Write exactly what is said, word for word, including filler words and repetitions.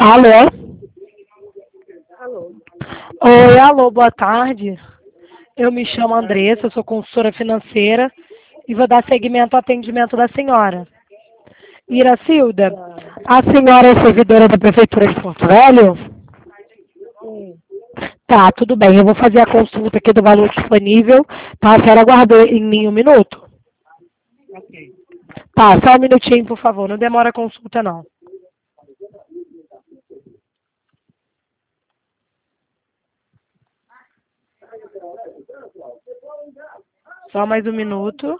Alô? Alô? Oi, alô, boa tarde. Eu me Boa chamo tarde. Andressa, eu sou consultora financeira e vou dar seguimento ao atendimento da senhora. Iracilda, Tá. a senhora é servidora da Prefeitura de Porto Velho? Sim. Tá, tudo bem. Eu vou fazer a consulta aqui do valor disponível. Tá, a senhora aguardou em mim um minuto? Ok. Tá, só um minutinho, por favor. Não demora a consulta, não. Só mais um minuto.